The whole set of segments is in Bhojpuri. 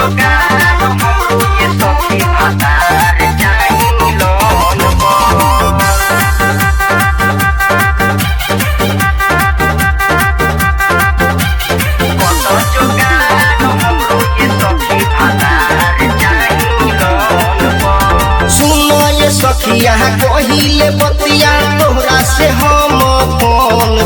सखिया कहिले बतिया तोहरा से हम फोन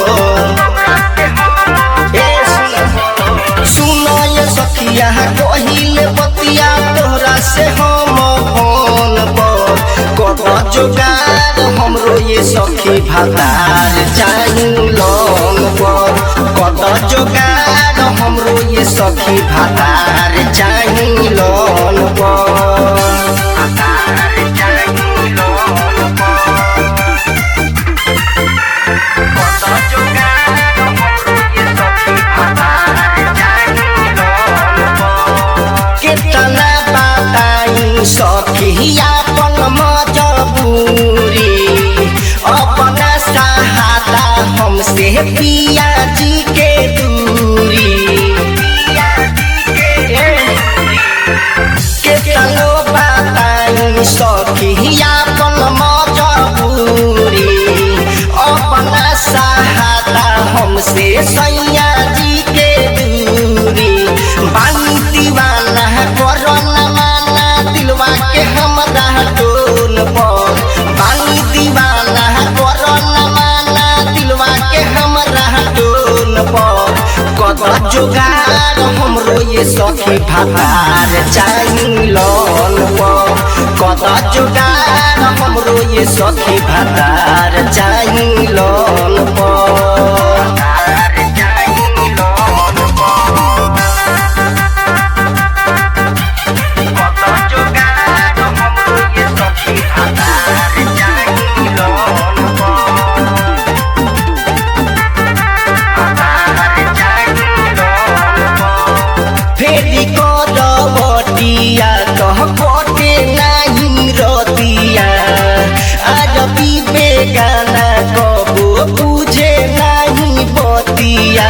सुनो ये सखिया कहिले बतिया तोहरा से हम फोन कत जोगार हमरो ये सखी भातार चाही लोन कत जोगार हमरो ये सखी भातार चाही लोन सखिया अपन मजबूरी अपना सहारा हमसे पिया जी के दूरी केतनो बताई सखिया अपन मजबूरी अपना सहारा हमसे सैया जी के दूरी बानी दीवाना कोरोना दिलवा के हमरा टोल पर बानी दीवाना कोरोना माना दिलवा के हमरा टोल पर कत जोगार हमरो ये सखी भातार चाही लोन पर कत जोगार हमरो ये सखी भातार चाही लोन पर कटे नहीं रतिया आज पीबे गाना कबो बुझे नहीं बतिया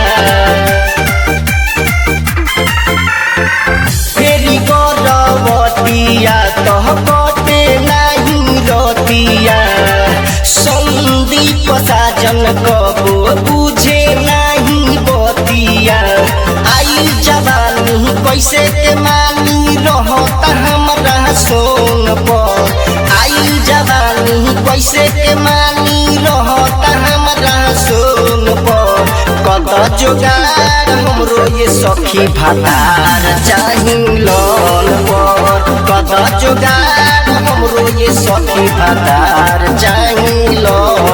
फेरी गरबतिया कटे नहीं रतिया संदीप साजन कबो बुझे नहीं बतिया आई जवानी कैसे के मानी रहता हमरा सोन पर आई जवानी कैसे के मानी रहता हमरा सोन पर कत जोगार हमरो ये सखी भातार चाही लोन पर कत जोगार हमरो ये सखी भातार चाही लोन